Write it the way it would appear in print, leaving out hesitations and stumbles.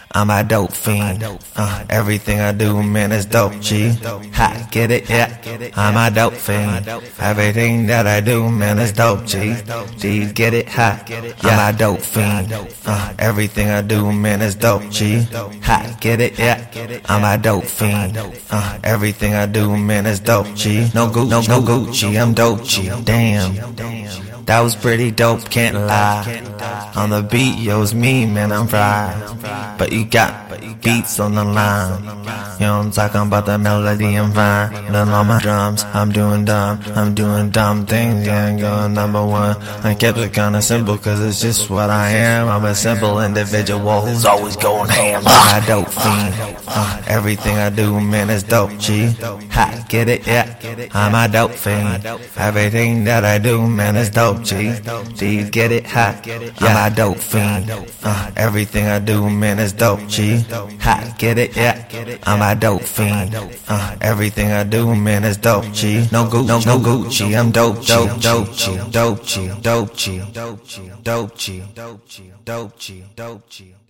I'm a dope fiend. Everything I do, man, is dope, G. Ha, get it? Yeah. I'm a dope fiend. Everything that I do, man, is dope, G. G, get it? Ha. I'm a dope fiend. Everything I do, man, is dope, G. Ha, get it? Yeah. I'm a dope fiend. Everything I do, man, is dope, G. No Gucci, I'm dope, G. Damn. That was pretty dope, can't lie. On the beat, yo, it's me, man, I'm fried. But you got beats on the line. You know I'm talking about the melody, I'm fine. Then on my drums, I'm doing dumb things, yeah, I'm going #1. I kept it kinda simple, cause it's just what I am. I'm a simple individual who's always going ham. I'm a dope fiend. Everything I do, man, is dope, G. Ha, get it? Yeah. I'm a dope fiend. Everything that I do, man, is dope, G. G, get it? Ha. I'm a dope fiend. Everything I do, man, is dope, G. Ha, get it? Yeah. I'm a dope fiend. Everything I do, man, is dope, G. No Gucci, I'm dope, G. Dope G, dope G, dope G, dope G, dope G, dope G, dope G, dope G.